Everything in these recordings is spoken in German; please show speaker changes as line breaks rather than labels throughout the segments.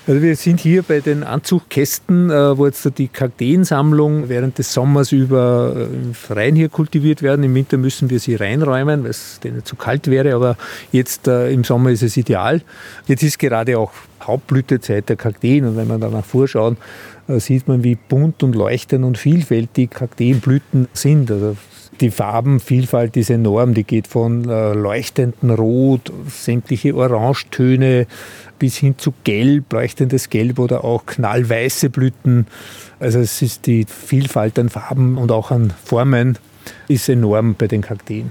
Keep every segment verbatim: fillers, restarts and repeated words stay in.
Also wir sind hier bei den Anzuchtkästen, wo jetzt die Kakteensammlung während des Sommers über im Freien hier kultiviert werden. Im Winter müssen wir sie reinräumen, weil es denen zu kalt wäre, aber jetzt im Sommer ist es ideal. Jetzt ist gerade auch Hauptblütezeit der Kakteen und wenn man danach vorschauen, sieht man, wie bunt und leuchtend und vielfältig Kakteenblüten sind. Also die Farbenvielfalt ist enorm, die geht von leuchtendem Rot, sämtliche Orangetöne bis hin zu Gelb, leuchtendes Gelb oder auch knallweiße Blüten. Also es ist die Vielfalt an Farben und auch an Formen ist enorm bei den Kakteen.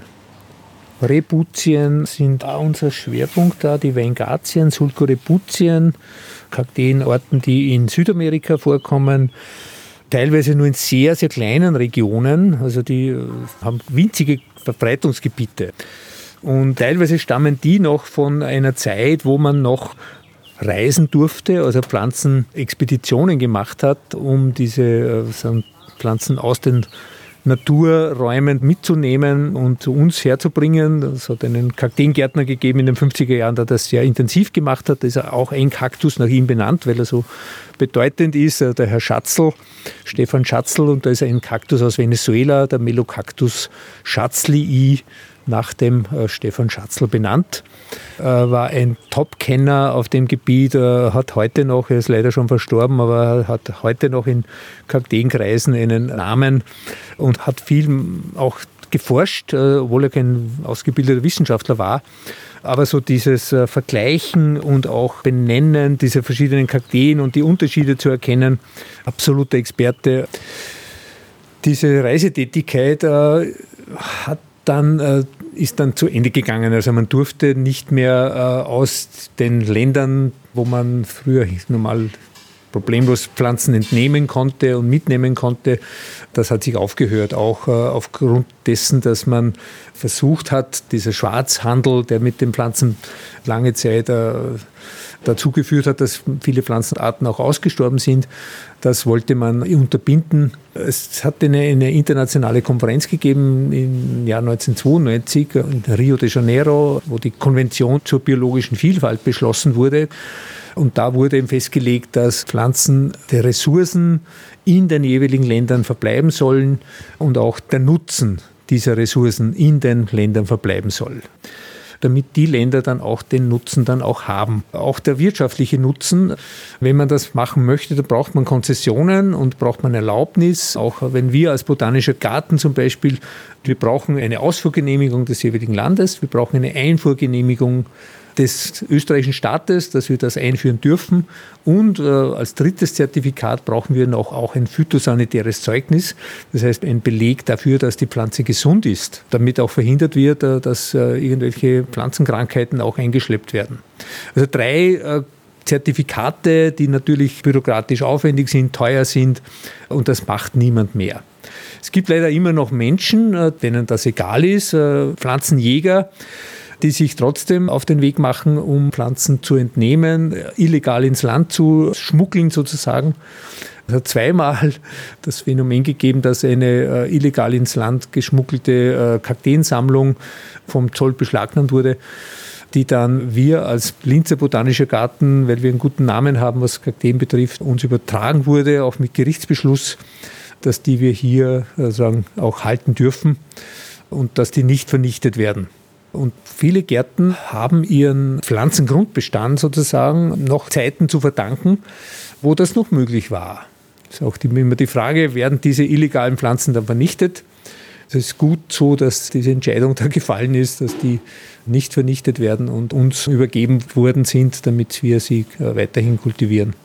Rebuzien sind auch unser Schwerpunkt da, die Weingatien, Sulcorebuzien, Kakteenarten, die in Südamerika vorkommen, teilweise nur in sehr, sehr kleinen Regionen, also die haben winzige Verbreitungsgebiete. Und teilweise stammen die noch von einer Zeit, wo man noch reisen durfte, also Pflanzenexpeditionen gemacht hat, um diese sagen, Pflanzen aus den Naturräumen mitzunehmen und zu uns herzubringen. Es hat einen Kakteengärtner gegeben in den fünfziger Jahren, der das sehr intensiv gemacht hat. Da ist auch ein Kaktus nach ihm benannt, weil er so bedeutend ist. Der Herr Schatzl, Stefan Schatzl, und da ist ein Kaktus aus Venezuela, der Melocactus schatzlii, nach dem äh, Stefan Schatzl benannt. Äh, war ein Top-Kenner auf dem Gebiet, äh, hat heute noch, er ist leider schon verstorben, aber hat heute noch in Kakteenkreisen einen Namen und hat viel auch geforscht, äh, obwohl er kein ausgebildeter Wissenschaftler war. Aber so dieses äh, Vergleichen und auch Benennen dieser verschiedenen Kakteen und die Unterschiede zu erkennen, absoluter Experte. Diese Reisetätigkeit äh, hat dann äh, ist dann zu Ende gegangen. Also man durfte nicht mehr äh, aus den Ländern, wo man früher normal problemlos Pflanzen entnehmen konnte und mitnehmen konnte, das hat sich aufgehört, auch äh, aufgrund dessen, dass man versucht hat, dieser Schwarzhandel, der mit den Pflanzen lange Zeit äh, dazu geführt hat, dass viele Pflanzenarten auch ausgestorben sind. Das wollte man unterbinden. Es hat eine, eine internationale Konferenz gegeben im Jahr neunzehnhundertzweiundneunzig in Rio de Janeiro, wo die Konvention zur biologischen Vielfalt beschlossen wurde. Und da wurde eben festgelegt, dass Pflanzen der Ressourcen in den jeweiligen Ländern verbleiben sollen und auch der Nutzen dieser Ressourcen in den Ländern verbleiben soll, damit die Länder dann auch den Nutzen dann auch haben. Auch der wirtschaftliche Nutzen, wenn man das machen möchte, dann braucht man Konzessionen und braucht man Erlaubnis. Auch wenn wir als Botanischer Garten zum Beispiel, wir brauchen eine Ausfuhrgenehmigung des jeweiligen Landes, wir brauchen eine Einfuhrgenehmigung des österreichischen Staates, dass wir das einführen dürfen. Und äh, als drittes Zertifikat brauchen wir noch auch ein phytosanitäres Zeugnis, das heißt ein Beleg dafür, dass die Pflanze gesund ist, damit auch verhindert wird, äh, dass äh, irgendwelche Pflanzenkrankheiten auch eingeschleppt werden. Also drei äh, Zertifikate, die natürlich bürokratisch aufwendig sind, teuer sind, und das macht niemand mehr. Es gibt leider immer noch Menschen, äh, denen das egal ist, äh, Pflanzenjäger, die sich trotzdem auf den Weg machen, um Pflanzen zu entnehmen, illegal ins Land zu schmuggeln sozusagen. Es hat zweimal das Phänomen gegeben, dass eine äh, illegal ins Land geschmuggelte äh, Kakteensammlung vom Zoll beschlagnahmt wurde, die dann wir als Linzer Botanischer Garten, weil wir einen guten Namen haben, was Kakteen betrifft, uns übertragen wurde, auch mit Gerichtsbeschluss, dass die wir hier äh, sagen, auch halten dürfen und dass die nicht vernichtet werden. Und viele Gärten haben ihren Pflanzengrundbestand sozusagen noch Zeiten zu verdanken, wo das noch möglich war. Das ist auch die, immer die Frage, werden diese illegalen Pflanzen dann vernichtet? Es ist gut so, dass diese Entscheidung da gefallen ist, dass die nicht vernichtet werden und uns übergeben worden sind, damit wir sie weiterhin kultivieren.